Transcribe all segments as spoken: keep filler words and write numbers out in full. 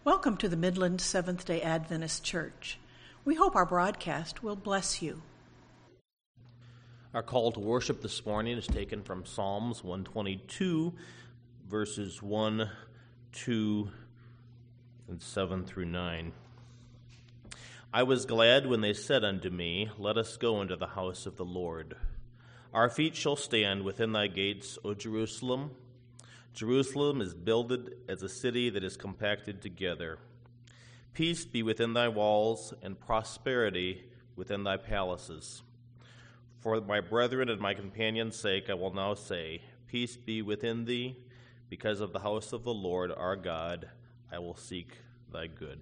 Welcome to the Midland Seventh-day Adventist Church. We hope our broadcast will bless you. Our call to worship this morning is taken from Psalms one twenty-two, verses one, two, and seven through nine. I was glad when they said unto me, Let us go into the house of the Lord. Our feet shall stand within thy gates, O Jerusalem. Jerusalem is builded as a city that is compacted together. Peace be within thy walls, and prosperity within thy palaces. For my brethren and my companions' sake I will now say, Peace be within thee, because of the house of the Lord our God I will seek thy good.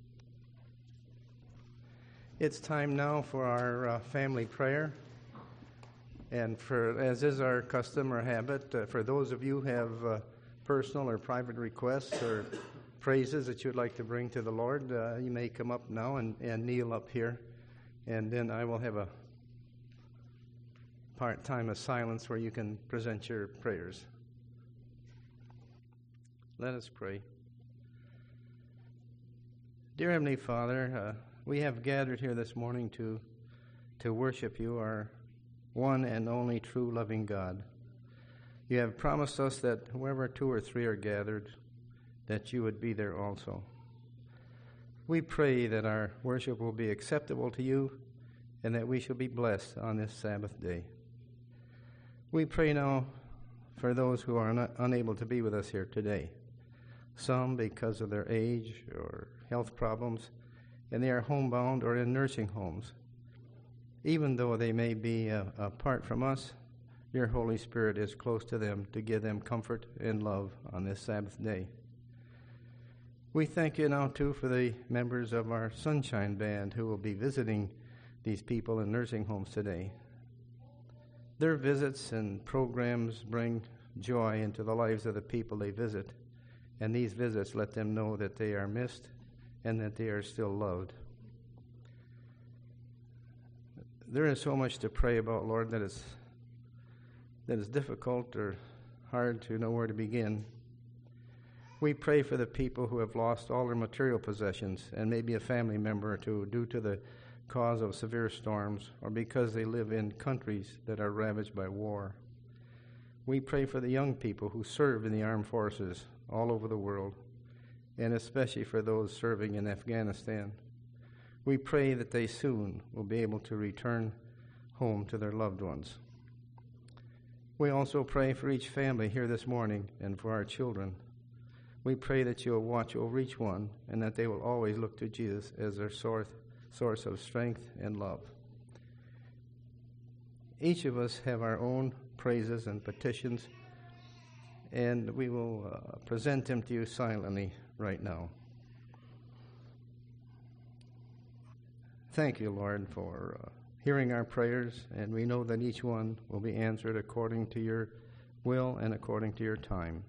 It's time now for our uh, family prayer. And for, as is our custom or habit, uh, for those of you who have uh, personal or private requests or praises that you'd like to bring to the Lord, uh, you may come up now and, and kneel up here. And then I will have a part time of silence where you can present your prayers. Let us pray. Dear Heavenly Father, uh, we have gathered here this morning to to worship you, our one and only true loving God. You have promised us that wherever two or three are gathered, that you would be there also. We pray that our worship will be acceptable to you and that we shall be blessed on this Sabbath day. We pray now for those who are not, unable to be with us here today, some because of their age or health problems, and they are homebound or in nursing homes. Even though they may be uh, apart from us, your Holy Spirit is close to them to give them comfort and love on this Sabbath day. We thank you now, too, for the members of our Sunshine Band who will be visiting these people in nursing homes today. Their visits and programs bring joy into the lives of the people they visit, and these visits let them know that they are missed and that they are still loved. There is so much to pray about, Lord, that is that is difficult or hard to know where to begin. We pray for the people who have lost all their material possessions and maybe a family member or two due to the cause of severe storms or because they live in countries that are ravaged by war. We pray for the young people who serve in the armed forces all over the world, and especially for those serving in Afghanistan. We pray that they soon will be able to return home to their loved ones. We also pray for each family here this morning and for our children. We pray that you will watch over each one and that they will always look to Jesus as their source, source of strength and love. Each of us have our own praises and petitions, and we will uh, present them to you silently right now. Thank you, Lord, for uh, hearing our prayers, and we know that each one will be answered according to your will and according to your time.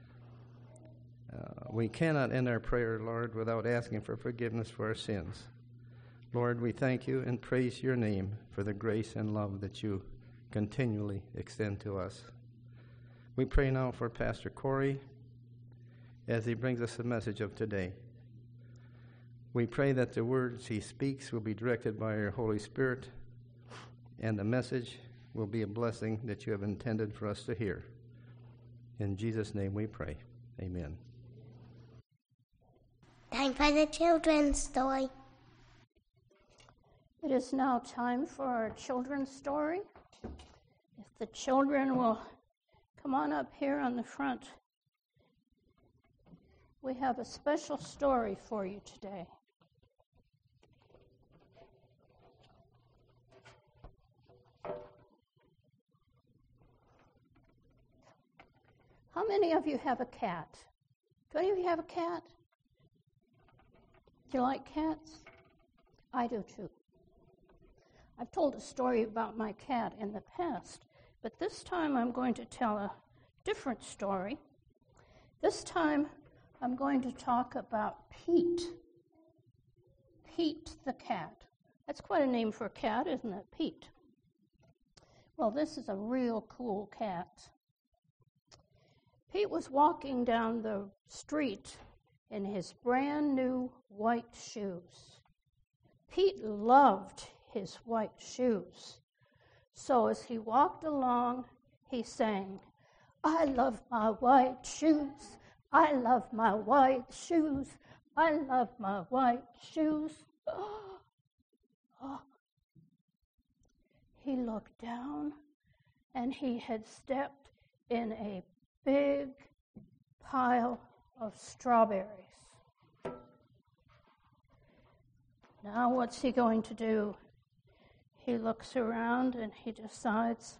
Uh, we cannot end our prayer, Lord, without asking for forgiveness for our sins. Lord, we thank you and praise your name for the grace and love that you continually extend to us. We pray now for Pastor Corey as he brings us the message of today. We pray that the words he speaks will be directed by your Holy Spirit, and the message will be a blessing that you have intended for us to hear. In Jesus' name we pray. Amen. Time for the children's story. It is now time for our children's story. If the children will come on up here on the front, we have a special story for you today. How many of you have a cat? Do any of you have a cat? Do you like cats? I do too. I've told a story about my cat in the past, but this time I'm going to tell a different story. This time I'm going to talk about Pete. Pete the cat. That's quite a name for a cat, isn't it, Pete? Well, this is a real cool cat. Pete was walking down the street in his brand new white shoes. Pete loved his white shoes. So as he walked along, he sang, "I love my white shoes. I love my white shoes. I love my white shoes." Oh. Oh. He looked down, and he had stepped in a big pile of strawberries. Now what's he going to do? He looks around and he decides,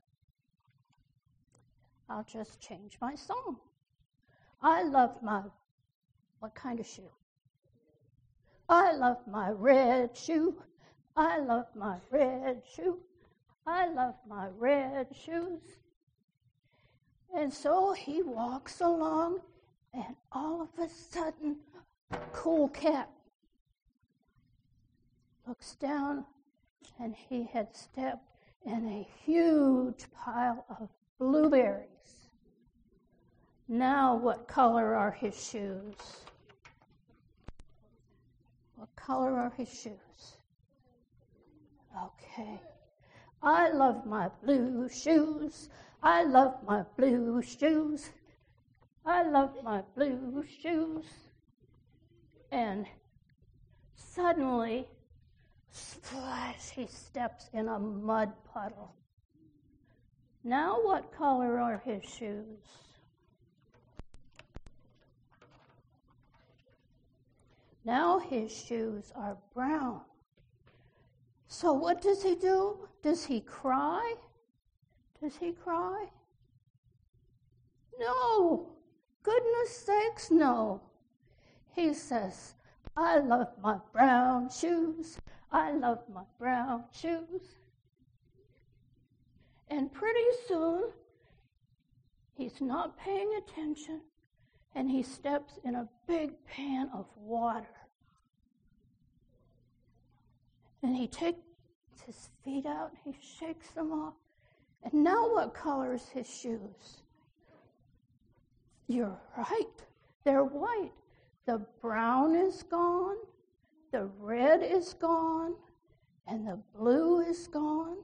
I'll just change my song. I love my, what kind of shoe? I love my red shoe. I love my red shoe. I love my red shoes. And so he walks along, and all of a sudden, Cool Cat looks down, and he had stepped in a huge pile of blueberries. Now what color are his shoes? What color are his shoes? Okay. I love my blue shoes. I love my blue shoes. I love my blue shoes. And suddenly, splash, he steps in a mud puddle. Now what color are his shoes? Now his shoes are brown. So what does he do? Does he cry? Does he cry? No. Goodness sakes, no. He says, I love my brown shoes. I love my brown shoes. And pretty soon, he's not paying attention, and he steps in a big pan of water. And he takes his feet out, he shakes them off. And now what color is his shoes? You're right, they're white. The brown is gone, the red is gone, and the blue is gone.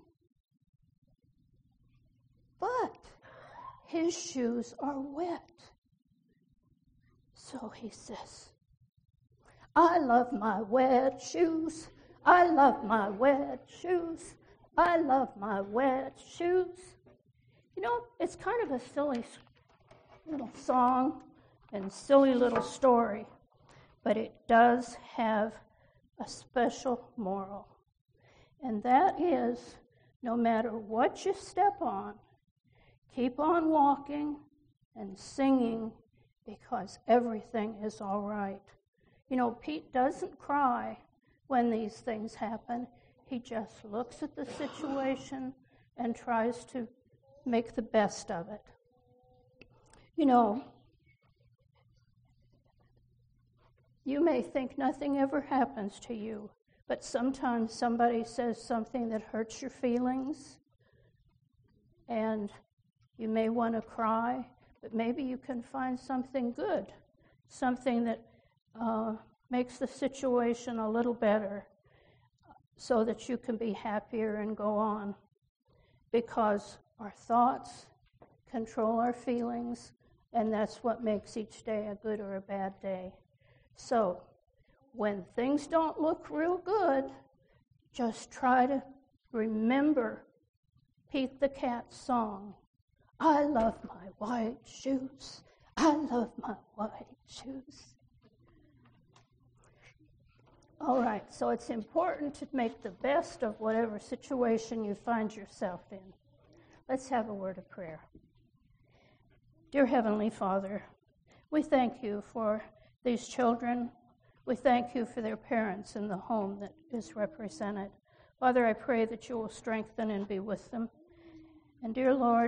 But his shoes are wet. So he says, I love my wet shoes. I love my wet shoes. I love my wet shoes. You know, it's kind of a silly little song and silly little story, but it does have a special moral. And that is, no matter what you step on, keep on walking and singing, because everything is all right. You know, Pete doesn't cry when these things happen. He just looks at the situation and tries to make the best of it. You know, you may think nothing ever happens to you, but sometimes somebody says something that hurts your feelings, and you may want to cry, but maybe you can find something good, something that uh, makes the situation a little better, so that you can be happier and go on. Because our thoughts control our feelings, and that's what makes each day a good or a bad day. So, when things don't look real good, just try to remember Pete the Cat's song, I love my white shoes. I love my white shoes. All right, so it's important to make the best of whatever situation you find yourself in. Let's have a word of prayer. Dear Heavenly Father, we thank you for these children. We thank you for their parents in the home that is represented. Father, I pray that you will strengthen and be with them. And dear Lord,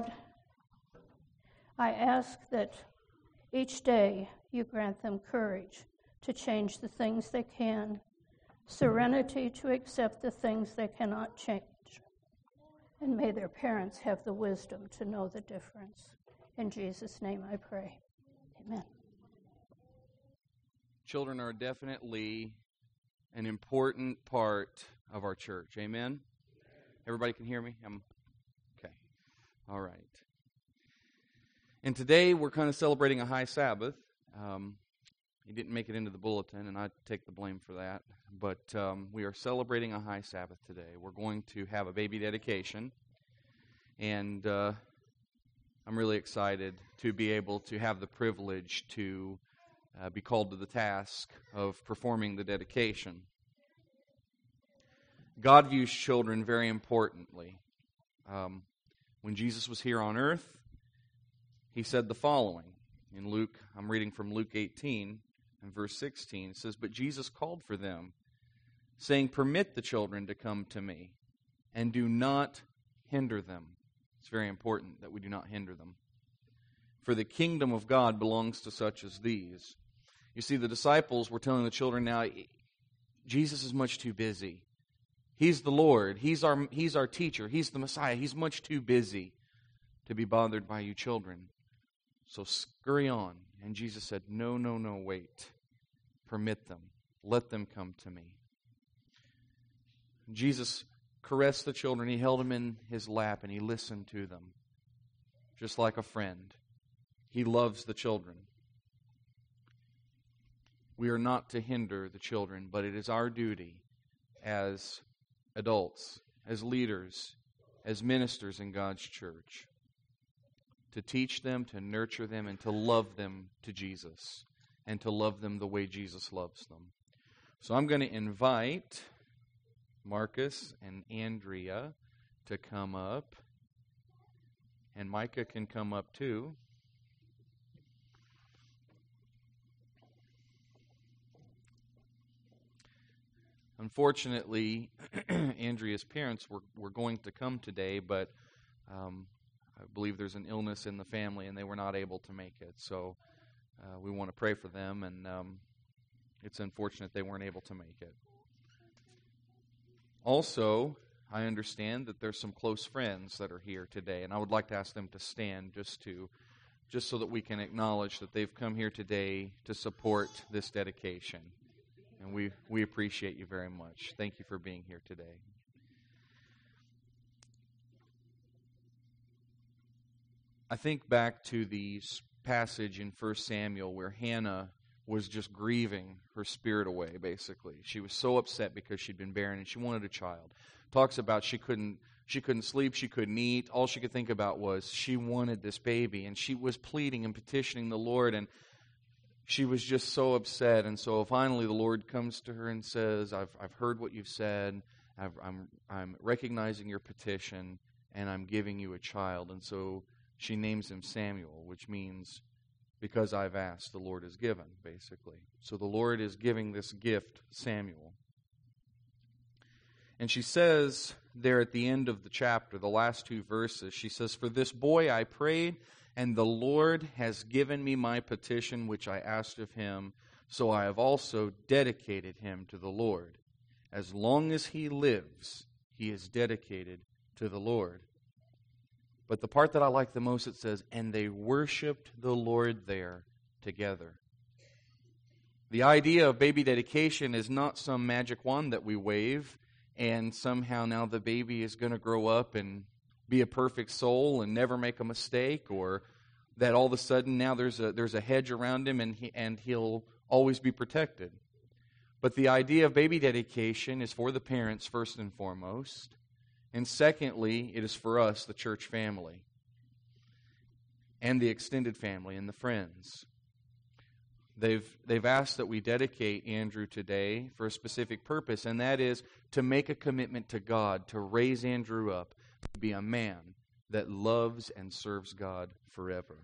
I ask that each day you grant them courage to change the things they can, serenity to accept the things they cannot change, and may their parents have the wisdom to know the difference. In Jesus' name I pray. Amen. children are definitely an important part of our church. Amen? Everybody can hear me? I'm okay. All right. And today we're kind of celebrating a high Sabbath. Um, he didn't make it into the bulletin, and I take the blame for that. But um, we are celebrating a high Sabbath today. We're going to have a baby dedication, and uh, I'm really excited to be able to have the privilege to uh, be called to the task of performing the dedication. God views children very importantly. Um, when Jesus was here on earth, He said the following. In Luke, I'm reading from Luke eighteen and verse sixteen. It says, "But Jesus called for them, saying, 'Permit the children to come to me, and do not hinder them.'" It's very important that we do not hinder them. "For the kingdom of God belongs to such as these." You see, the disciples were telling the children now, Jesus is much too busy. He's the Lord. He's our, he's our teacher. He's the Messiah. He's much too busy to be bothered by you children. So scurry on. And Jesus said, no, no, no, wait. Permit them. Let them come to me. Jesus caressed the children. He held them in His lap and He listened to them. Just like a friend. He loves the children. We are not to hinder the children, but it is our duty as adults, as leaders, as ministers in God's church, to teach them, to nurture them, and to love them to Jesus, and to love them the way Jesus loves them. So I'm going to invite Marcus and Andrea to come up, and Micah can come up too. Unfortunately, Andrea's parents were, were going to come today, but um, I believe there's an illness in the family, and they were not able to make it. So uh, we want to pray for them, and um, it's unfortunate they weren't able to make it. Also, I understand that there's some close friends that are here today, and I would like to ask them to stand just to, just so that we can acknowledge that they've come here today to support this dedication. And we, we appreciate you very much. Thank you for being here today. I think back to the passage in First Samuel where Hannah was just grieving her spirit away, basically. She was so upset because she'd been barren and she wanted a child. Talks about she couldn't she couldn't sleep, she couldn't eat. All she could think about was she wanted this baby. And she was pleading and petitioning the Lord, and she was just so upset. And so finally the Lord comes to her and says, I've I've heard what you've said. I've, I'm I'm recognizing your petition, and I'm giving you a child. And so she names him Samuel, which means because I've asked, the Lord has given, basically. So the Lord is giving this gift, Samuel. And she says there at the end of the chapter, the last two verses, she says, "For this boy I prayed, and the Lord has given me my petition which I asked of Him, so I have also dedicated him to the Lord. As long as he lives, he is dedicated to the Lord." But the part that I like the most, it says, "And they worshiped the Lord there together." The idea of baby dedication is not some magic wand that we wave, and somehow now the baby is going to grow up and be a perfect soul and never make a mistake, or that all of a sudden now there's a there's a hedge around him and he, and he'll always be protected. But the idea of baby dedication is for the parents first and foremost, and secondly, it is for us, the church family, and the extended family and the friends. They've they've asked that we dedicate Andrew today for a specific purpose, and that is to make a commitment to God, to raise Andrew up to be a man that loves and serves God forever.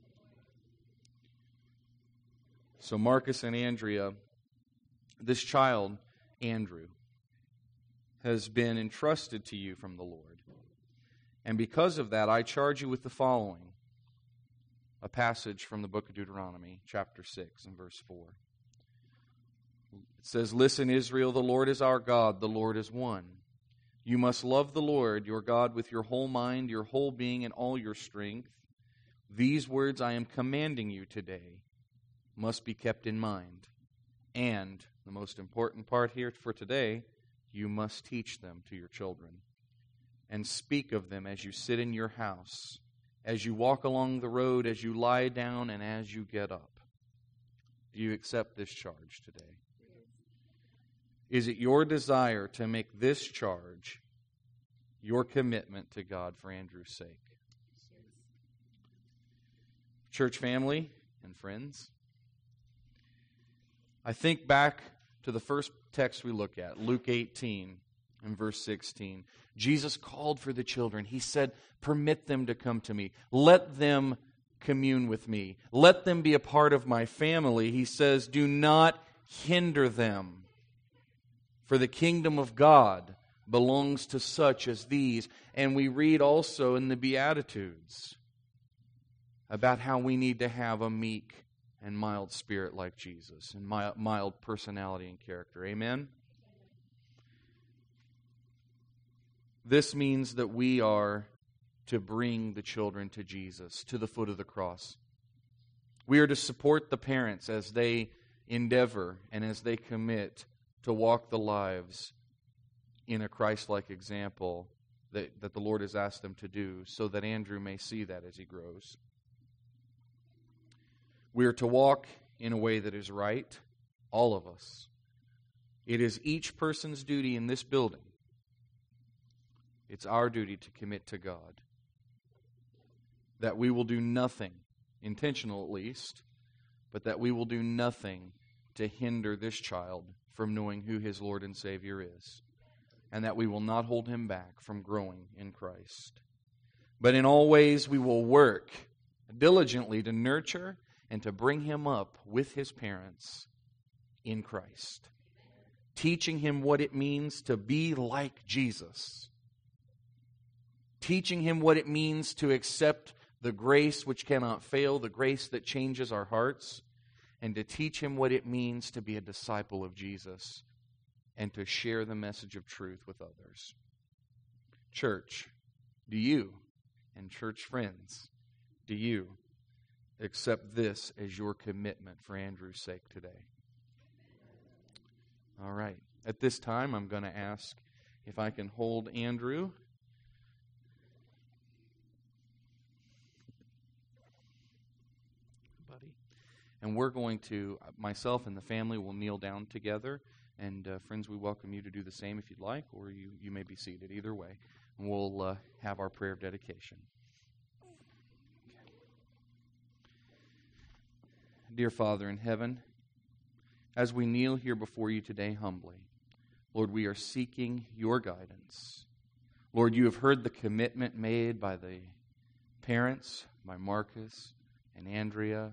So Marcus and Andrea, this child, Andrew, has been entrusted to you from the Lord. And because of that, I charge you with the following. A passage from the book of Deuteronomy, chapter six and verse four. It says, "Listen, Israel, the Lord is our God, the Lord is one. You must love the Lord, your God, with your whole mind, your whole being, and all your strength. These words I am commanding you today must be kept in mind. And the most important part here for today, you must teach them to your children and speak of them as you sit in your house, as you walk along the road, as you lie down, and as you get up. Do you accept this charge today? Is it your desire to make this charge your commitment to God for Andrew's sake? Church family and friends, I think back to the first text we look at, Luke eighteen and verse sixteen. Jesus called for the children. He said, permit them to come to me. Let them commune with me. Let them be a part of my family. He says, do not hinder them. For the kingdom of God belongs to such as these. And we read also in the Beatitudes about how we need to have a meek and mild spirit like Jesus, and mild, mild personality and character. Amen? This means that we are to bring the children to Jesus, to the foot of the cross. We are to support the parents as they endeavor and as they commit to walk the lives in a Christ-like example that, that the Lord has asked them to do, so that Andrew may see that as he grows. We are to walk in a way that is right, all of us. It is each person's duty in this building. It's our duty to commit to God that we will do nothing, intentional at least, but that we will do nothing to hinder this child from knowing who his Lord and Savior is, and that we will not hold him back from growing in Christ. But in all ways we will work diligently to nurture and to bring him up with his parents in Christ, teaching him what it means to be like Jesus, teaching him what it means to accept the grace which cannot fail, the grace that changes our hearts, and to teach him what it means to be a disciple of Jesus and to share the message of truth with others. Church, do you, and church friends, do you accept this as your commitment for Andrew's sake today? All right. At this time, I'm going to ask if I can hold Andrew. Buddy. And we're going to, myself and the family will kneel down together. And uh, friends, we welcome you to do the same if you'd like, or you, you may be seated either way. And we'll uh, have our prayer of dedication. Dear Father in heaven, as we kneel here before you today humbly, Lord, we are seeking your guidance. Lord, you have heard the commitment made by the parents, by Marcus and Andrea.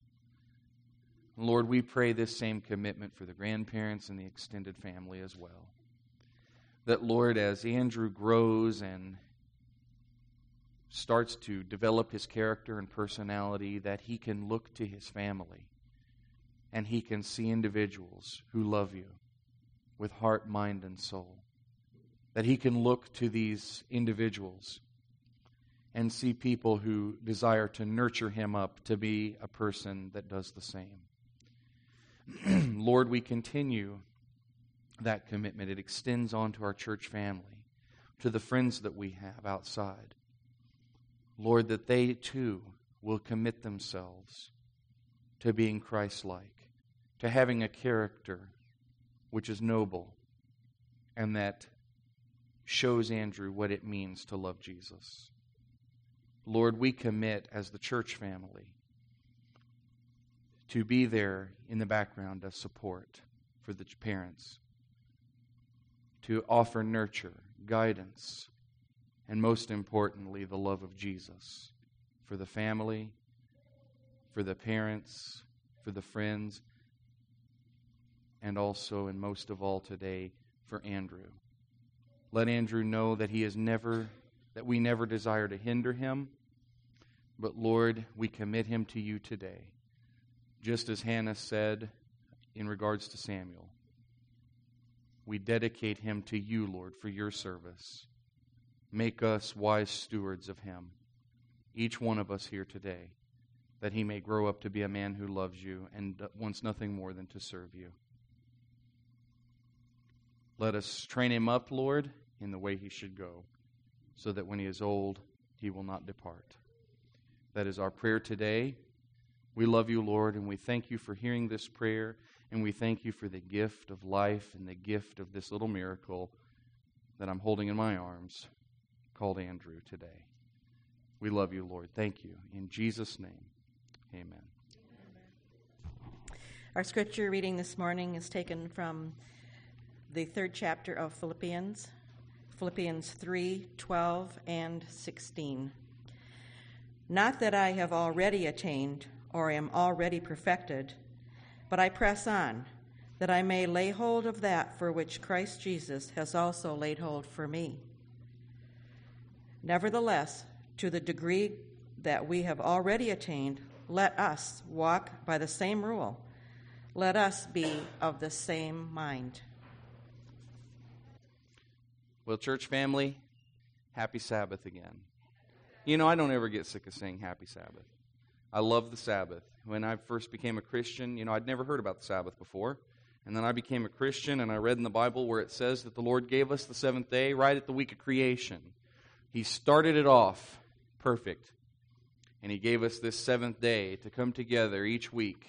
Lord, we pray this same commitment for the grandparents and the extended family as well. That, Lord, as Andrew grows and starts to develop his character and personality, that he can look to his family and he can see individuals who love you with heart, mind, and soul. That he can look to these individuals and see people who desire to nurture him up to be a person that does the same. Lord, we continue that commitment. It extends on to our church family, to the friends that we have outside. Lord, that they too will commit themselves to being Christ-like, to having a character which is noble and that shows Andrew what it means to love Jesus. Lord, we commit as the church family to be there in the background as support for the parents, to offer nurture, guidance, and most importantly, the love of Jesus for the family, for the parents, for the friends, and also, and most of all today, for Andrew. Let Andrew know that he is never, that we never desire to hinder him, but Lord, we commit him to you today. Just as Hannah said in regards to Samuel, we dedicate him to you, Lord, for your service. Make us wise stewards of him, each one of us here today. that he may grow up to be a man who loves you and wants nothing more than to serve you. Let us train him up, Lord, in the way he should go, so that when he is old, he will not depart. That is our prayer today. We love you, Lord, and we thank you for hearing this prayer, and we thank you for the gift of life and the gift of this little miracle that I'm holding in my arms, called Andrew today. We love you, Lord. Thank you. In Jesus' name, amen. Our scripture reading this morning is taken from the third chapter of Philippians, Philippians three, twelve, and sixteen. Not that I have already attained or am already perfected, but I press on, that I may lay hold of that for which Christ Jesus has also laid hold for me. Nevertheless, to the degree that we have already attained, let us walk by the same rule. Let us be of the same mind. Well, church family, happy Sabbath again. You know, I don't ever get sick of saying happy Sabbath. I love the Sabbath. When I first became a Christian, you know, I'd never heard about the Sabbath before. And then I became a Christian, and I read in the Bible where it says that the Lord gave us the seventh day right at the week of creation. He started it off perfect. And He gave us this seventh day to come together each week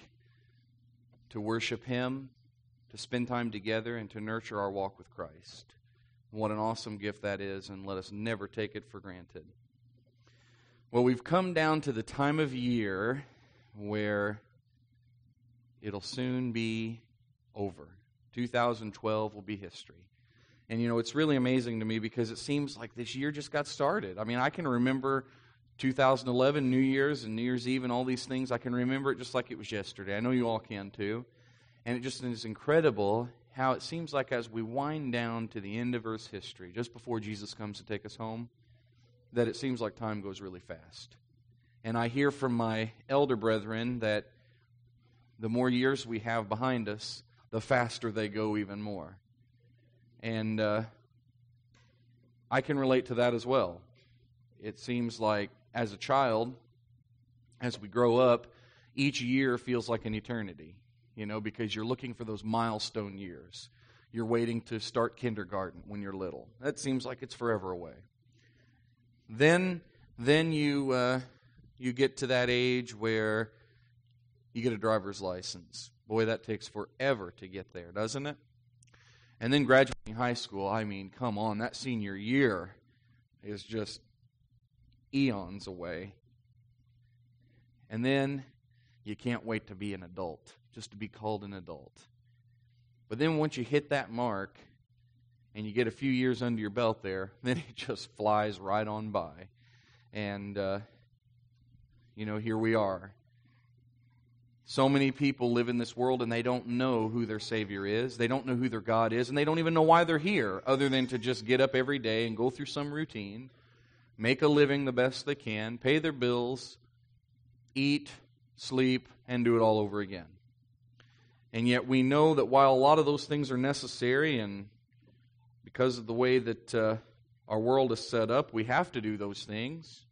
to worship Him, to spend time together, and to nurture our walk with Christ. What an awesome gift that is, and let us never take it for granted. Well, we've come down to the time of year where it'll soon be over. two thousand twelve will be history. And, you know, it's really amazing to me because it seems like this year just got started. I mean, I can remember two thousand eleven, New Year's and New Year's Eve and all these things. I can remember it just like it was yesterday. I know you all can too. And it just is incredible how it seems like as we wind down to the end of Earth's history, just before Jesus comes to take us home, that it seems like time goes really fast. And I hear from my elder brethren that the more years we have behind us, the faster they go even more. And uh, I can relate to that as well. It seems like as a child, as we grow up, each year feels like an eternity, you know, because you're looking for those milestone years. You're waiting to start kindergarten when you're little. That seems like it's forever away. Then, then you uh, you get to that age where you get a driver's license. Boy, that takes forever to get there, doesn't it? And then graduating high school, I mean, come on, that senior year is just eons away. And then you can't wait to be an adult, just to be called an adult. But then once you hit that mark, and you get a few years under your belt there, then it just flies right on by. And, uh, you know, here we are. So many people live in this world and they don't know who their Savior is. They don't know who their God is. And they don't even know why they're here, other than to just get up every day and go through some routine, make a living the best they can, pay their bills, eat, sleep, and do it all over again. And yet we know that while a lot of those things are necessary, and because of the way that uh, our world is set up, we have to do those things.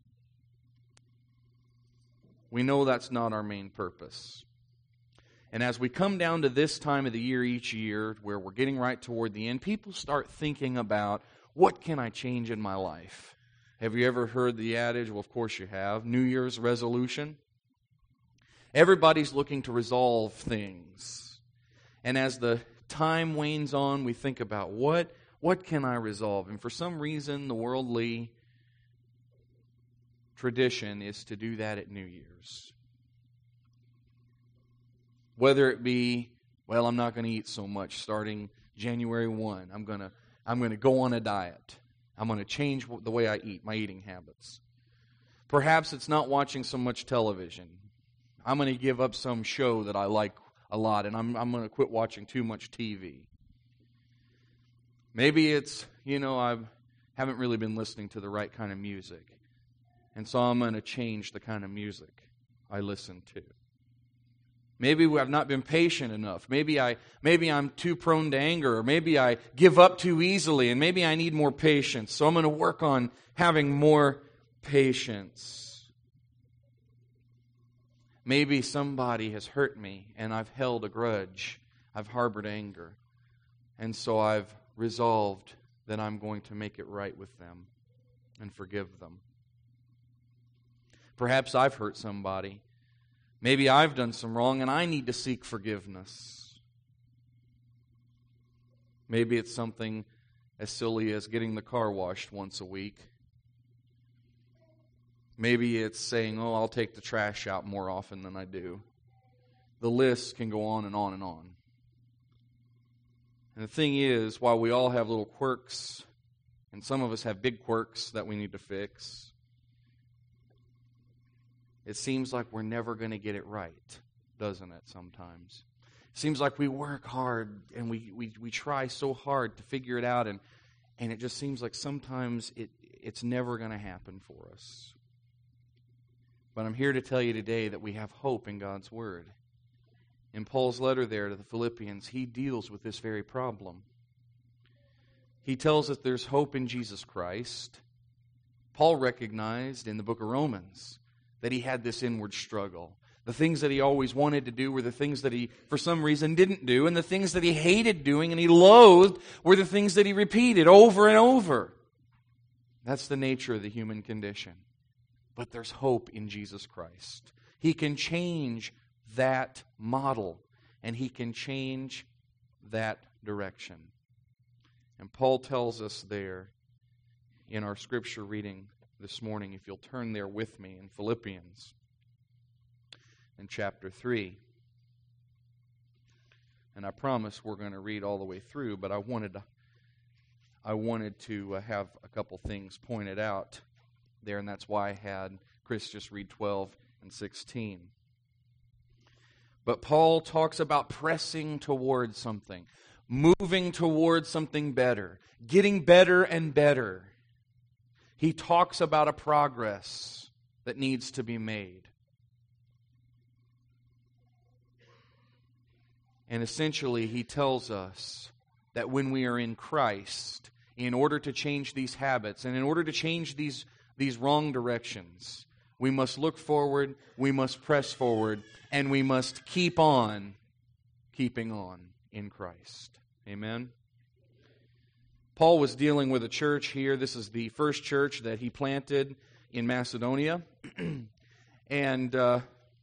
We know that's not our main purpose. And as we come down to this time of the year each year, where we're getting right toward the end, people start thinking about, what can I change in my life? Have you ever heard the adage? Well, of course you have. New Year's resolution. Everybody's looking to resolve things. And as the time wanes on, we think about, what What can I resolve? And for some reason, the worldly tradition is to do that at New Year's. Whether it be, well, I'm not going to eat so much starting January first. I'm going to I'm going to go on a diet. I'm going to change the way I eat, my eating habits. Perhaps it's not watching so much television. I'm going to give up some show that I like a lot, and I'm I'm going to quit watching too much T V. Maybe it's, you know, I haven't really been listening to the right kind of music. And so I'm going to change the kind of music I listen to. Maybe I've not been patient enough. Maybe, I, maybe I'm too prone to anger. Or maybe I give up too easily. And maybe I need more patience. So I'm going to work on having more patience. Maybe somebody has hurt me and I've held a grudge. I've harbored anger. And so I've resolved that I'm going to make it right with them and forgive them. Perhaps I've hurt somebody. Maybe I've done some wrong and I need to seek forgiveness. Maybe it's something as silly as getting the car washed once a week. Maybe it's saying, oh, I'll take the trash out more often than I do. The list can go on and on and on. And the thing is, while we all have little quirks, and some of us have big quirks that we need to fix, it seems like we're never going to get it right, doesn't it, sometimes? It seems like we work hard and we, we, we try so hard to figure it out, and, and it just seems like sometimes it, it's never going to happen for us. But I'm here to tell you today that we have hope in God's Word. In Paul's letter there to the Philippians, he deals with this very problem. He tells us there's hope in Jesus Christ. Paul recognized in the book of Romans that he had this inward struggle. The things that he always wanted to do were the things that he, for some reason, didn't do. And the things that he hated doing and he loathed were the things that he repeated over and over. That's the nature of the human condition. But there's hope in Jesus Christ. He can change that model, and he can change that direction. And Paul tells us there in our scripture reading this morning, if you'll turn there with me in Philippians, in chapter three. And I promise we're going to read all the way through, but I wanted to, I wanted to have a couple things pointed out there, and that's why I had Chris just read twelve and sixteen. But Paul talks about pressing towards something, moving towards something better, getting better and better. He talks about a progress that needs to be made. And essentially, he tells us that when we are in Christ, in order to change these habits and in order to change these, these wrong directions, we must look forward, we must press forward, and we must keep on keeping on in Christ. Amen? Paul was dealing with a church here. This is the first church that he planted in Macedonia. and uh,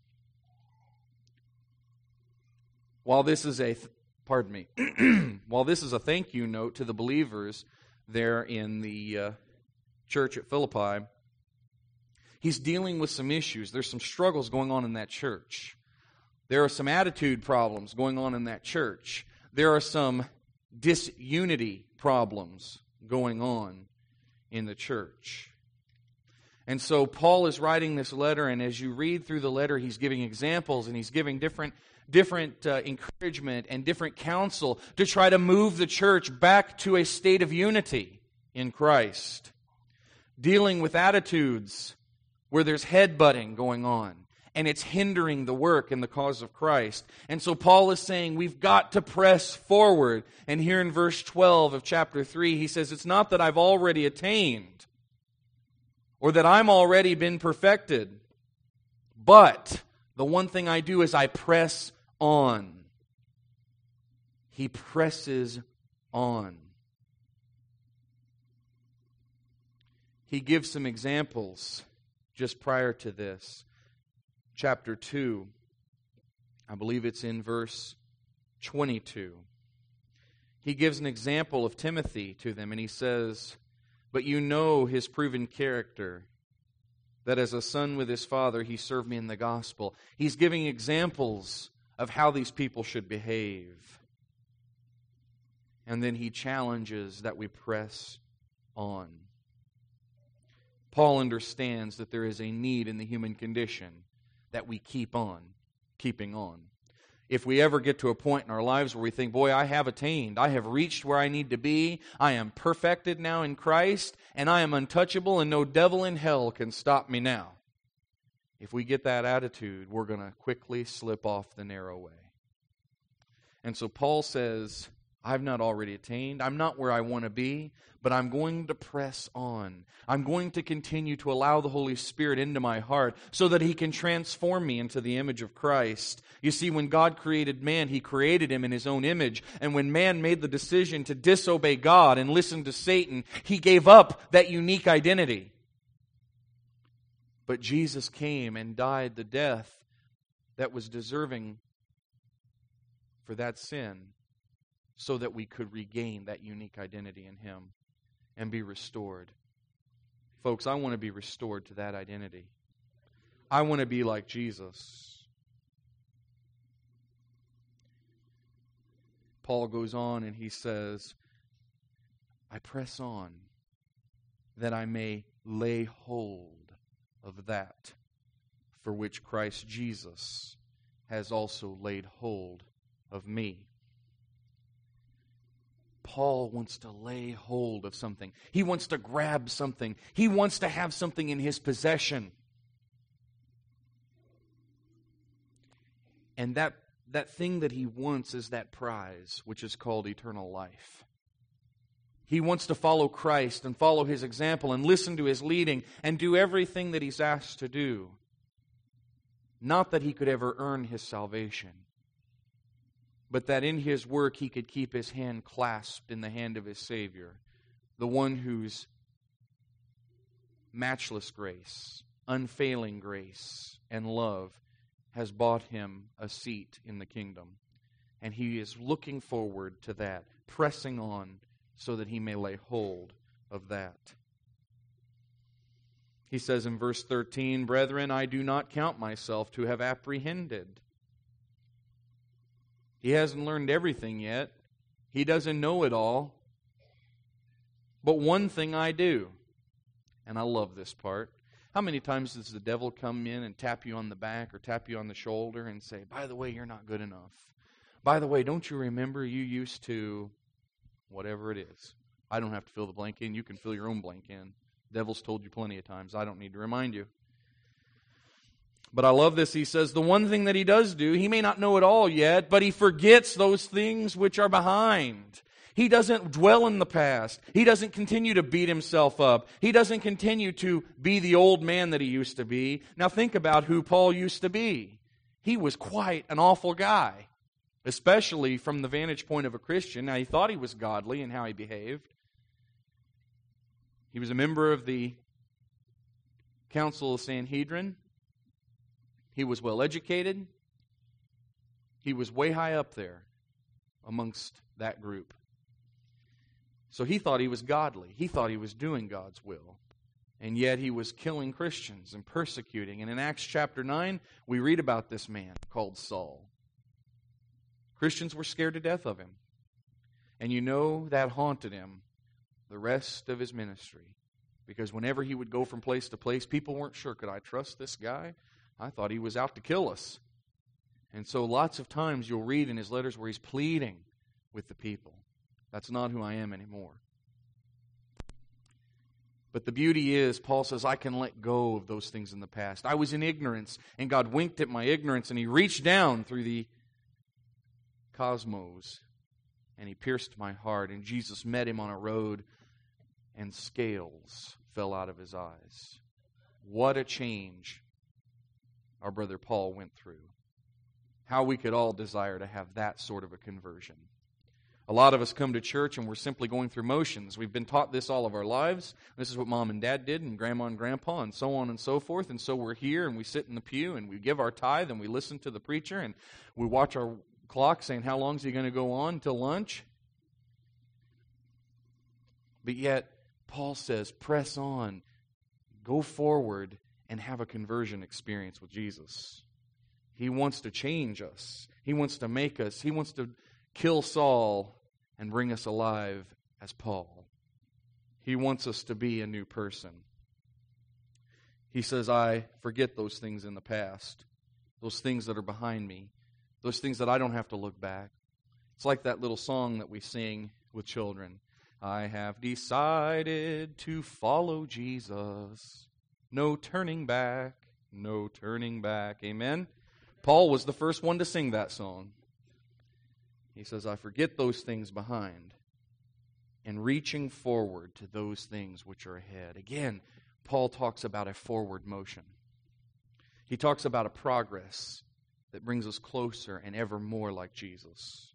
while this is a, th- pardon me, while this is a thank you note to the believers there in the uh, church at Philippi, he's dealing with some issues. There's some struggles going on in that church. There are some attitude problems going on in that church. There are some disunity problems going on in the church. And so Paul is writing this letter, and as you read through the letter, he's giving examples, and he's giving different, different uh, encouragement and different counsel to try to move the church back to a state of unity in Christ. Dealing with attitudes where there's headbutting going on, and it's hindering the work and the cause of Christ. And so Paul is saying we've got to press forward. And here in verse twelve of chapter three, he says, it's not that I've already attained or that I'm already been perfected, but the one thing I do is I press on. He presses on. He gives some examples just prior to this. Chapter two, I believe it's in verse twenty-two. He gives an example of Timothy to them, and he says, but you know his proven character, that as a son with his father, he served me in the gospel. He's giving examples of how these people should behave. And then he challenges that we press on. Paul understands that there is a need in the human condition that we keep on, keeping on. If we ever get to a point in our lives where we think, boy, I have attained, I have reached where I need to be, I am perfected now in Christ, and I am untouchable, and no devil in hell can stop me now. If we get that attitude, we're going to quickly slip off the narrow way. And so Paul says, I've not already attained. I'm not where I want to be, but I'm going to press on. I'm going to continue to allow the Holy Spirit into my heart so that He can transform me into the image of Christ. You see, when God created man, He created him in His own image. And when man made the decision to disobey God and listen to Satan, he gave up that unique identity. But Jesus came and died the death that was deserving for that sin, so that we could regain that unique identity in Him and be restored. Folks, I want to be restored to that identity. I want to be like Jesus. Paul goes on and he says, I press on that I may lay hold of that for which Christ Jesus has also laid hold of me. Paul wants to lay hold of something. He wants to grab something. He wants to have something in his possession. And that, that thing that he wants is that prize, which is called eternal life. He wants to follow Christ and follow His example and listen to His leading and do everything that He's asked to do. Not that he could ever earn his salvation, but that in his work he could keep his hand clasped in the hand of his Savior, the one whose matchless grace, unfailing grace, and love has bought him a seat in the kingdom. And he is looking forward to that, pressing on so that he may lay hold of that. He says in verse thirteen, Brethren, I do not count myself to have apprehended. He hasn't learned everything yet. He doesn't know it all. But one thing I do, and I love this part. How many times does the devil come in and tap you on the back or tap you on the shoulder and say, by the way, you're not good enough. By the way, don't you remember you used to, whatever it is. I don't have to fill the blank in. You can fill your own blank in. The devil's told you plenty of times. I don't need to remind you. But I love this. He says, the one thing that he does do, he may not know it all yet, but he forgets those things which are behind. He doesn't dwell in the past. He doesn't continue to beat himself up. He doesn't continue to be the old man that he used to be. Now think about who Paul used to be. He was quite an awful guy, especially from the vantage point of a Christian. Now he thought he was godly in how he behaved. He was a member of the Council of Sanhedrin. He was well educated. He was way high up there amongst that group. So he thought he was godly. He thought he was doing God's will. And yet he was killing Christians and persecuting. And in Acts chapter nine, we read about this man called Saul. Christians were scared to death of him. And you know that haunted him the rest of his ministry. Because whenever he would go from place to place, people weren't sure, could I trust this guy? I thought he was out to kill us. And so lots of times you'll read in his letters where he's pleading with the people. That's not who I am anymore. But the beauty is, Paul says, I can let go of those things in the past. I was in ignorance, and God winked at my ignorance, and He reached down through the cosmos, and He pierced my heart, and Jesus met him on a road, and scales fell out of his eyes. What a change our brother Paul went through. How we could all desire to have that sort of a conversion. A lot of us come to church and we're simply going through motions. We've been taught this all of our lives. This is what Mom and Dad did, and Grandma and Grandpa, and so on and so forth. And so we're here and we sit in the pew and we give our tithe and we listen to the preacher and we watch our clock saying, how long is he going to go on till lunch? But yet, Paul says, press on, go forward, and have a conversion experience with Jesus. He wants to change us. He wants to make us. He wants to kill Saul and bring us alive as Paul. He wants us to be a new person. He says, I forget those things in the past, those things that are behind me, those things that I don't have to look back. It's like that little song that we sing with children. I have decided to follow Jesus. No turning back, no turning back. Amen? Paul was the first one to sing that song. He says, I forget those things behind and reaching forward to those things which are ahead. Again, Paul talks about a forward motion. He talks about a progress that brings us closer and ever more like Jesus.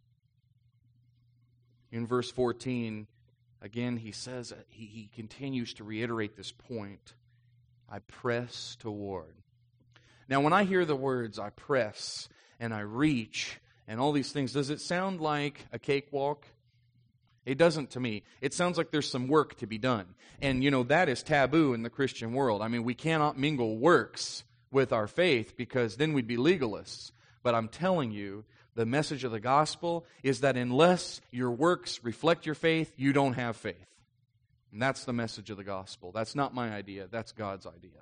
In verse fourteen, again, he says, he, he continues to reiterate this point. I press toward. Now, when I hear the words, I press and I reach and all these things, does it sound like a cakewalk? It doesn't to me. It sounds like there's some work to be done. And, you know, that is taboo in the Christian world. I mean, we cannot mingle works with our faith because then we'd be legalists. But I'm telling you, the message of the gospel is that unless your works reflect your faith, you don't have faith. And that's the message of the gospel. That's not my idea. That's God's idea.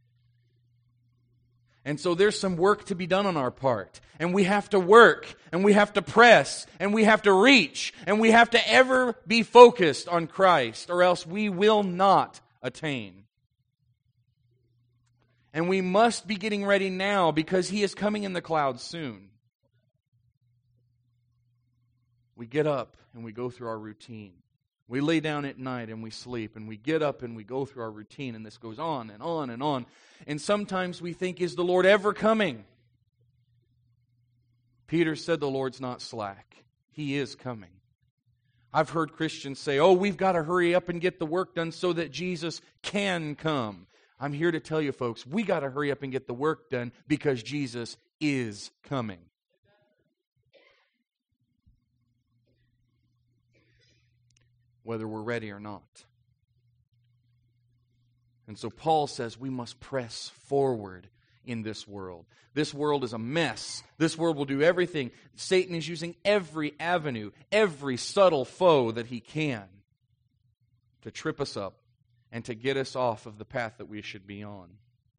And so there's some work to be done on our part. And we have to work, and we have to press, and we have to reach, and we have to ever be focused on Christ, or else we will not attain. And we must be getting ready now because He is coming in the clouds soon. We get up and we go through our routine. We lay down at night and we sleep, and we get up and we go through our routine, and this goes on and on and on. And sometimes we think, is the Lord ever coming? Peter said the Lord's not slack. He is coming. I've heard Christians say, oh, we've got to hurry up and get the work done so that Jesus can come. I'm here to tell you, folks, we got to hurry up and get the work done because Jesus is coming. Whether we're ready or not. And so Paul says we must press forward in this world. This world is a mess. This world will do everything. Satan is using every avenue, every subtle foe that he can to trip us up and to get us off of the path that we should be on.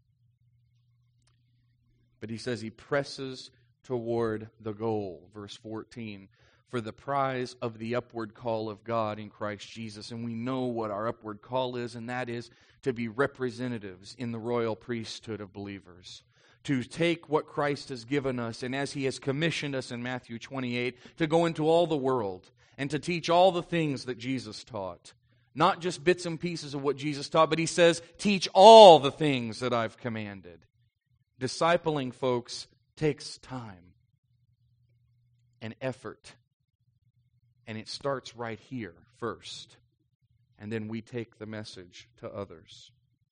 But he says he presses toward the goal. Verse fourteen. For the prize of the upward call of God in Christ Jesus. And we know what our upward call is, and that is to be representatives in the royal priesthood of believers. To take what Christ has given us, and as He has commissioned us in Matthew twenty-eight, to go into all the world and to teach all the things that Jesus taught. Not just bits and pieces of what Jesus taught, but He says, teach all the things that I've commanded. Discipling, folks, takes time and effort. And it starts right here first. And then we take the message to others.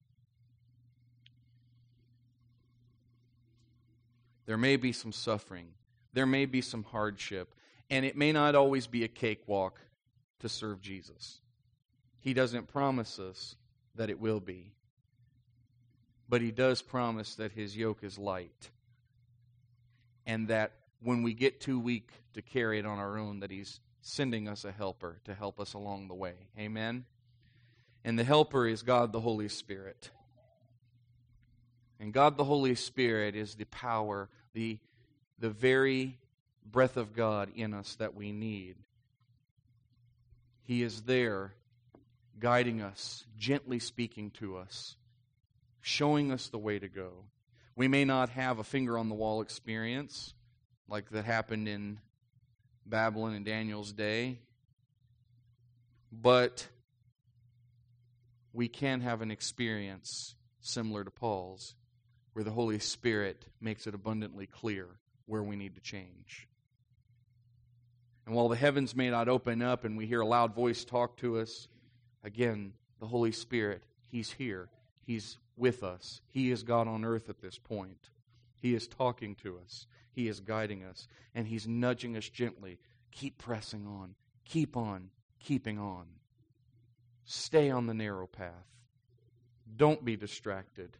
There may be some suffering. There may be some hardship. And it may not always be a cakewalk to serve Jesus. He doesn't promise us that it will be. But He does promise that His yoke is light. And that when we get too weak to carry it on our own, that He's sending us a helper to help us along the way. Amen? And the helper is God the Holy Spirit. And God the Holy Spirit is the power, the, the very breath of God in us that we need. He is there guiding us, gently speaking to us, showing us the way to go. We may not have a finger on the wall experience like that happened in Babylon in Daniel's day, but we can have an experience similar to Paul's, where the Holy Spirit makes it abundantly clear where we need to change. And while the heavens may not open up and we hear a loud voice talk to us, again, the Holy Spirit, He's here. He's with us. He is God on earth at this point. He is talking to us. He is guiding us. And He's nudging us gently. Keep pressing on. Keep on. Keeping on. Stay on the narrow path. Don't be distracted.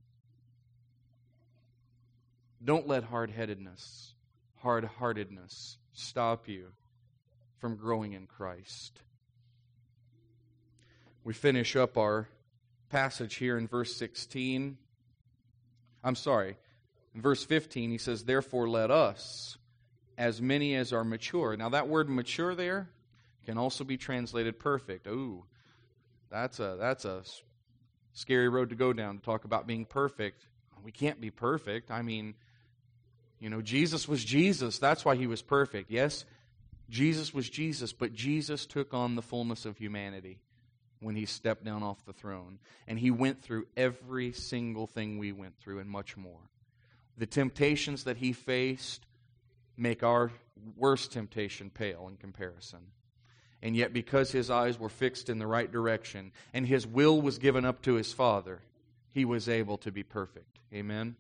Don't let hard-headedness, hard-heartedness stop you from growing in Christ. We finish up our passage here in verse sixteen. I'm sorry. In verse fifteen, he says, therefore let us, as many as are mature. Now that word mature there can also be translated perfect. Ooh, that's a, that's a scary road to go down to talk about being perfect. We can't be perfect. I mean, you know, Jesus was Jesus. That's why He was perfect. Yes, Jesus was Jesus, but Jesus took on the fullness of humanity when He stepped down off the throne. And He went through every single thing we went through and much more. The temptations that He faced make our worst temptation pale in comparison. And yet because His eyes were fixed in the right direction and His will was given up to His Father, He was able to be perfect. Amen?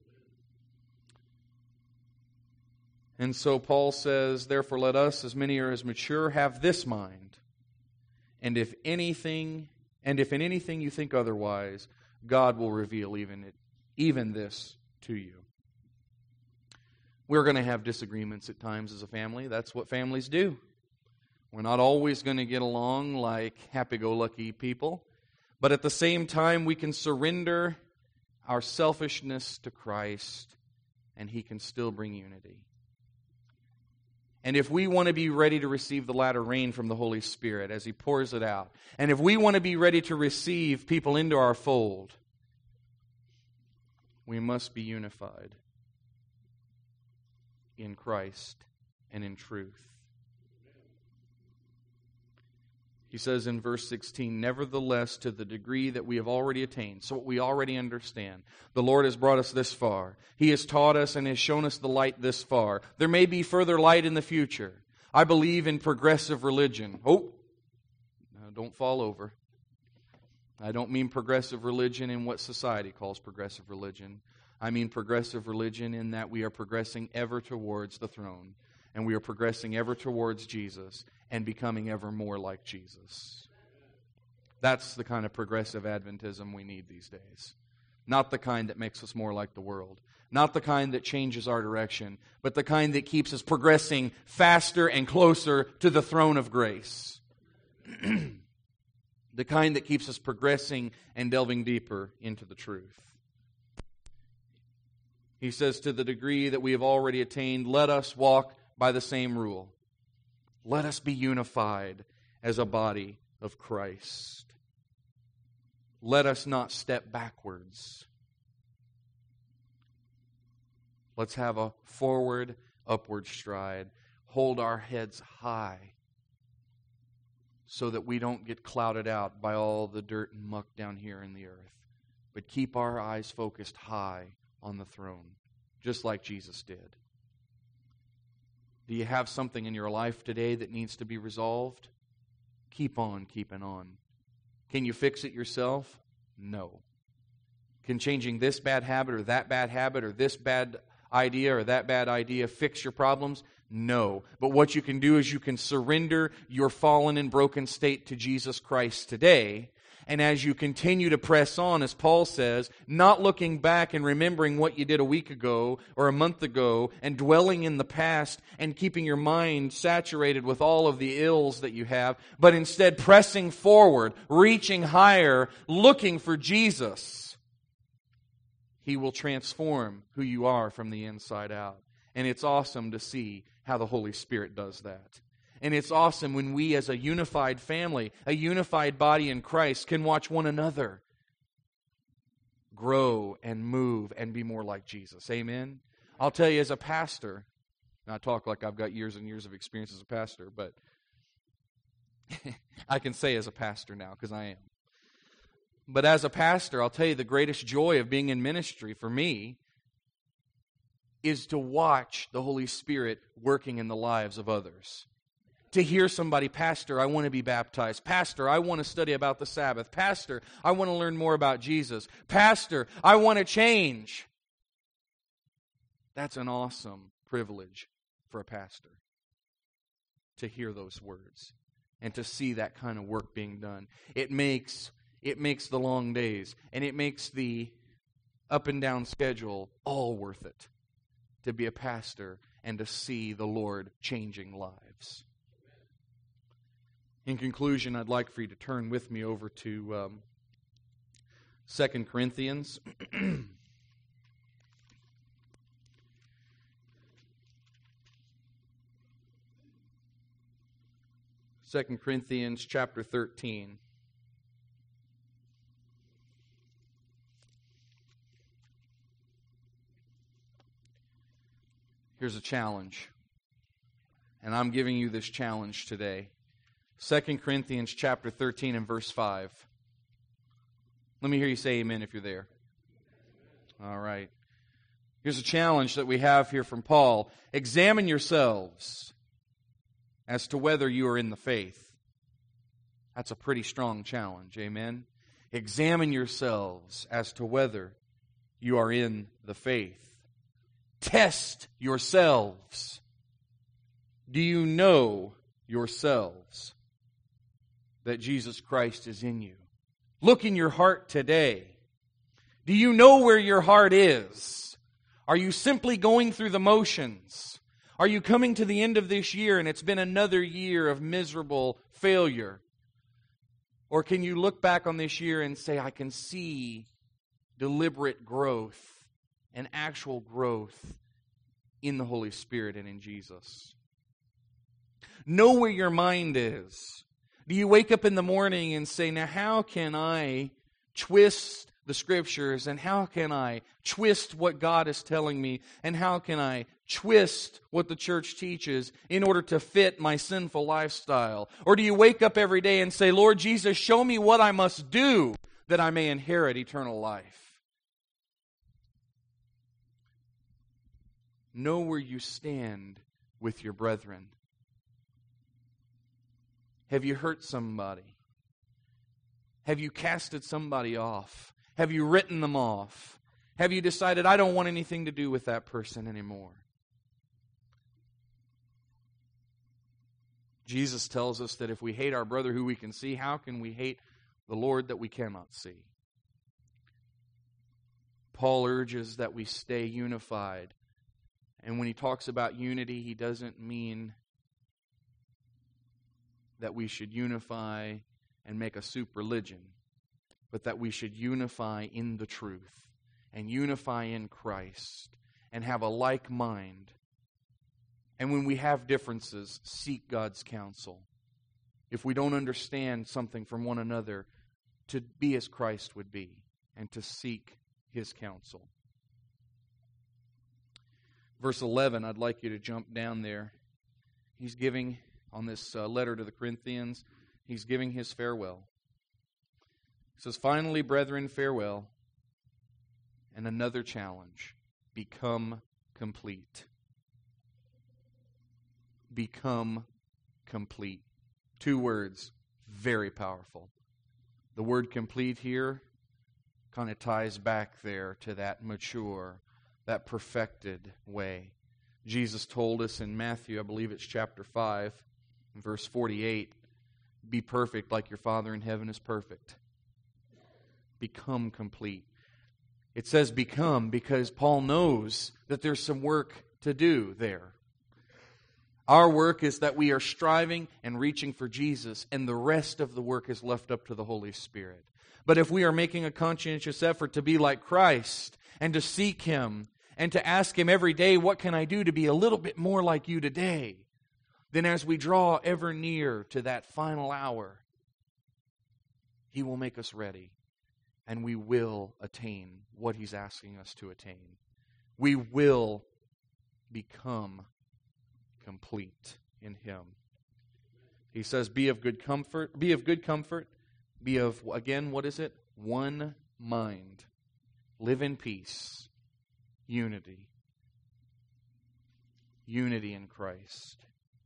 And so Paul says, therefore let us, as many are as mature, have this mind. And if anything, and if in anything you think otherwise, God will reveal even it, even this to you. We're going to have disagreements at times as a family. That's what families do. We're not always going to get along like happy-go-lucky people. But at the same time, we can surrender our selfishness to Christ, and He can still bring unity. And if we want to be ready to receive the latter rain from the Holy Spirit as He pours it out, and if we want to be ready to receive people into our fold, we must be unified in Christ and in truth. He says in verse sixteen, nevertheless, to the degree that we have already attained, so what we already understand, the Lord has brought us this far. He has taught us and has shown us the light this far. There may be further light in the future. I believe in progressive religion. Oh, no, don't fall over. I don't mean progressive religion in what society calls progressive religion. I mean progressive religion in that we are progressing ever towards the throne, and we are progressing ever towards Jesus and becoming ever more like Jesus. That's the kind of progressive Adventism we need these days. Not the kind that makes us more like the world. Not the kind that changes our direction, but the kind that keeps us progressing faster and closer to the throne of grace. The kind that keeps us progressing and delving deeper into the truth. He says, to the degree that we have already attained, let us walk by the same rule. Let us be unified as a body of Christ. Let us not step backwards. Let's have a forward, upward stride. Hold our heads high so that we don't get clouded out by all the dirt and muck down here in the earth. But keep our eyes focused high on the throne, just like Jesus did. Do you have something in your life today that needs to be resolved? Keep on keeping on. Can you fix it yourself? No. Can changing this bad habit or that bad habit or this bad idea or that bad idea fix your problems? No. But what you can do is you can surrender your fallen and broken state to Jesus Christ today. And as you continue to press on, as Paul says, not looking back and remembering what you did a week ago or a month ago and dwelling in the past and keeping your mind saturated with all of the ills that you have, but instead pressing forward, reaching higher, looking for Jesus. He will transform who you are from the inside out. And it's awesome to see how the Holy Spirit does that. And it's awesome when we as a unified family, a unified body in Christ, can watch one another grow and move and be more like Jesus. Amen? I'll tell you as a pastor, and I talk like I've got years and years of experience as a pastor, but I can say as a pastor now because I am. But as a pastor, I'll tell you the greatest joy of being in ministry for me is to watch the Holy Spirit working in the lives of others. To hear somebody, Pastor, I want to be baptized. Pastor, I want to study about the Sabbath. Pastor, I want to learn more about Jesus. Pastor, I want to change. That's an awesome privilege for a pastor, to hear those words and to see that kind of work being done. It makes, it makes the long days and it makes the up and down schedule all worth it to be a pastor and to see the Lord changing lives. In conclusion, I'd like for you to turn with me over to um, Second Corinthians. Second Corinthians chapter thirteen. Here's a challenge. And I'm giving you this challenge today. Second Corinthians chapter thirteen and verse five. Let me hear you say amen if you're there. All right. Here's a challenge that we have here from Paul. Examine yourselves as to whether you are in the faith. That's a pretty strong challenge, amen? Examine yourselves as to whether you are in the faith. Test yourselves. Do you know yourselves that Jesus Christ is in you? Look in your heart today. Do you know where your heart is? Are you simply going through the motions? Are you coming to the end of this year and it's been another year of miserable failure? Or can you look back on this year and say, I can see deliberate growth and actual growth in the Holy Spirit and in Jesus? Know where your mind is. Do you wake up in the morning and say, now how can I twist the Scriptures, and how can I twist what God is telling me, and how can I twist what the church teaches in order to fit my sinful lifestyle? Or do you wake up every day and say, Lord Jesus, show me what I must do that I may inherit eternal life? Know where you stand with your brethren. Have you hurt somebody? Have you casted somebody off? Have you written them off? Have you decided, I don't want anything to do with that person anymore? Jesus tells us that if we hate our brother who we can see, how can we hate the Lord that we cannot see? Paul urges that we stay unified. And when he talks about unity, he doesn't mean that we should unify and make a soup religion, but that we should unify in the truth and unify in Christ and have a like mind. And when we have differences, seek God's counsel. If we don't understand something from one another, to be as Christ would be and to seek His counsel. Verse eleven, I'd like you to jump down there. He's giving, on this uh, letter to the Corinthians, he's giving his farewell. He says, finally, brethren, farewell. And another challenge. Become complete. Become complete. Two words, very powerful. The word complete here kind of ties back there to that mature, that perfected way. Jesus told us in Matthew, I believe it's chapter five, verse forty-eight, be perfect like your Father in heaven is perfect. Become complete. It says become because Paul knows that there's some work to do there. Our work is that we are striving and reaching for Jesus, and the rest of the work is left up to the Holy Spirit. But if we are making a conscientious effort to be like Christ and to seek Him and to ask Him every day, what can I do to be a little bit more like you today? Then as we draw ever near to that final hour, He will make us ready. And we will attain what He's asking us to attain. We will become complete in Him. He says, be of good comfort, be of good comfort, be of, again, what is it? One mind. Live in peace. Unity. Unity in Christ.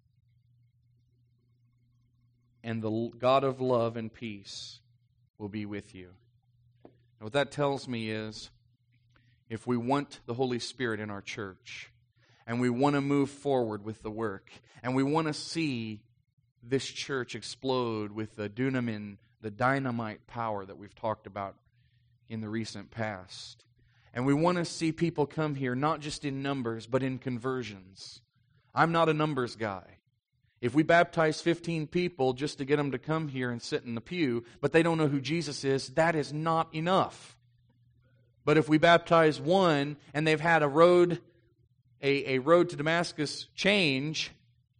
And the God of love and peace will be with you. And what that tells me is, if we want the Holy Spirit in our church, and we want to move forward with the work, and we want to see this church explode with the dunamin, the dynamite power that we've talked about in the recent past, and we want to see people come here not just in numbers, but in conversions. I'm not a numbers guy. If we baptize fifteen people just to get them to come here and sit in the pew, but they don't know who Jesus is, that is not enough. But if we baptize one and they've had a road, a, a road to Damascus change,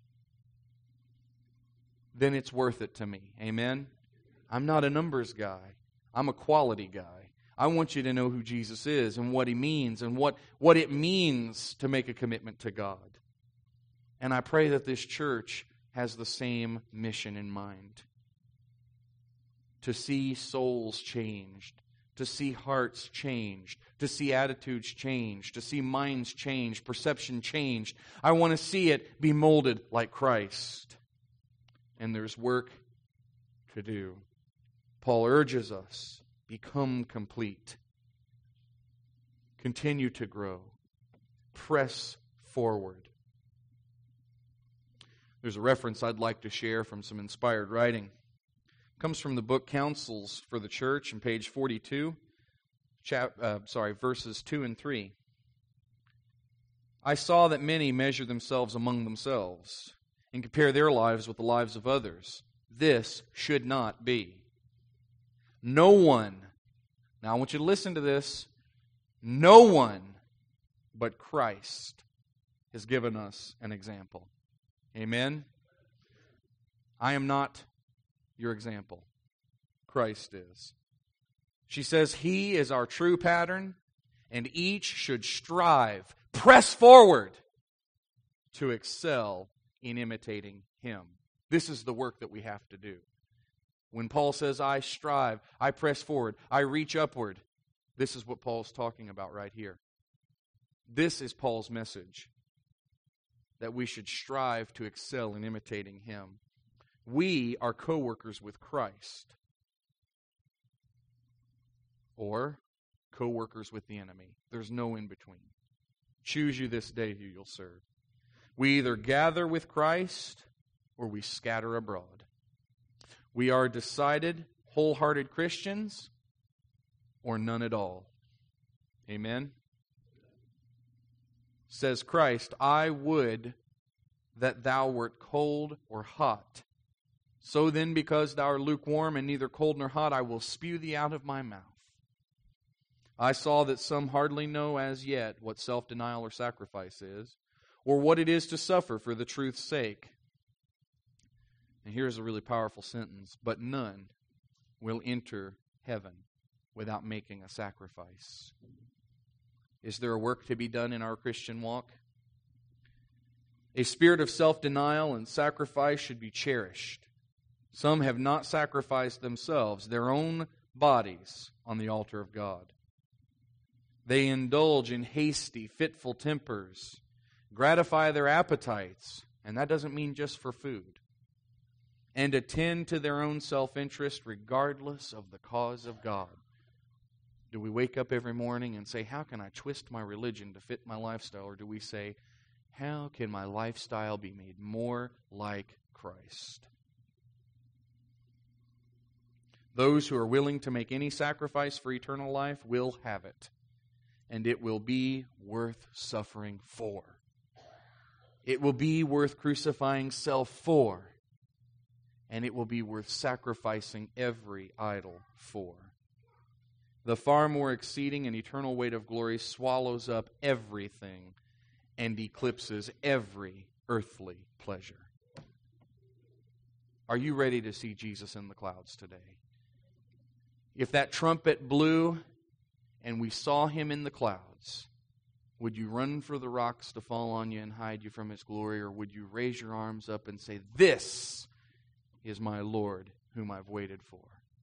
then it's worth it to me. Amen? I'm not a numbers guy. I'm a quality guy. I want you to know who Jesus is and what He means and what, what it means to make a commitment to God. And I pray that this church has the same mission in mind. To see souls changed, to see hearts changed, to see attitudes changed, to see minds changed, perception changed. I want to see it be molded like Christ. And there's work to do. Paul urges us, become complete. Continue to grow. Press forward. There's a reference I'd like to share from some inspired writing. It comes from the book Counsels for the Church on page forty-two, chap, uh, sorry, verses two and three. I saw that many measure themselves among themselves and compare their lives with the lives of others. This should not be. No one, now I want you to listen to this, no one but Christ has given us an example. Amen? I am not your example. Christ is. She says He is our true pattern, and each should strive, press forward to excel in imitating Him. This is the work that we have to do. When Paul says, I strive, I press forward, I reach upward, this is what Paul's talking about right here. This is Paul's message, that we should strive to excel in imitating Him. We are co-workers with Christ, or co-workers with the enemy. There's no in between. Choose you this day who you'll serve. We either gather with Christ or we scatter abroad. We are decided, wholehearted Christians or none at all. Amen? Says Christ, I would that thou wert cold or hot. So then, because thou art lukewarm and neither cold nor hot, I will spew thee out of my mouth. I saw that some hardly know as yet what self-denial or sacrifice is, or what it is to suffer for the truth's sake. And here's a really powerful sentence. But none will enter heaven without making a sacrifice. Is there a work to be done in our Christian walk? A spirit of self-denial and sacrifice should be cherished. Some have not sacrificed themselves, their own bodies, on the altar of God. They indulge in hasty, fitful tempers, gratify their appetites, and that doesn't mean just for food, and attend to their own self-interest regardless of the cause of God. Do we wake up every morning and say, how can I twist my religion to fit my lifestyle? Or do we say, how can my lifestyle be made more like Christ? Those who are willing to make any sacrifice for eternal life will have it. And it will be worth suffering for. It will be worth crucifying self for. And it will be worth sacrificing every idol for. The far more exceeding and eternal weight of glory swallows up everything and eclipses every earthly pleasure. Are you ready to see Jesus in the clouds today? If that trumpet blew and we saw Him in the clouds, would you run for the rocks to fall on you and hide you from His glory, or would you raise your arms up and say, this is my Lord whom I've waited for?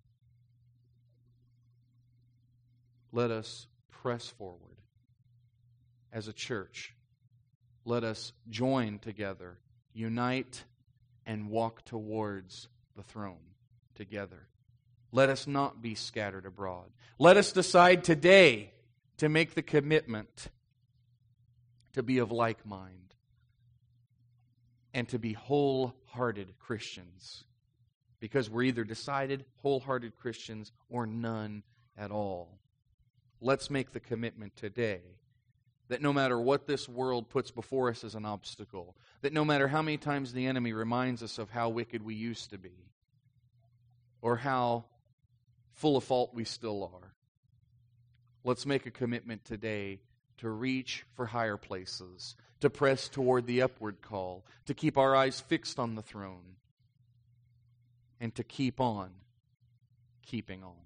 Let us press forward as a church. Let us join together, unite, and walk towards the throne together. Let us not be scattered abroad. Let us decide today to make the commitment to be of like mind and to be wholehearted Christians, because we're either decided, wholehearted Christians or none at all. Let's make the commitment today that no matter what this world puts before us as an obstacle, that no matter how many times the enemy reminds us of how wicked we used to be, or how full of fault we still are, let's make a commitment today to reach for higher places, to press toward the upward call, to keep our eyes fixed on the throne, and to keep on keeping on.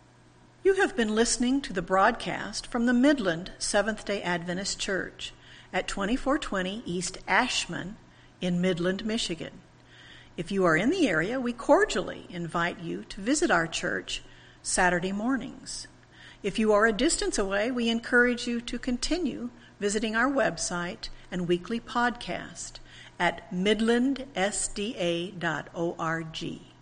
You have been listening to the broadcast from the Midland Seventh-day Adventist Church. at twenty-four twenty East Ashman in Midland, Michigan. If you are in the area, we cordially invite you to visit our church Saturday mornings. If you are a distance away, we encourage you to continue visiting our website and weekly podcast at midland s d a dot org.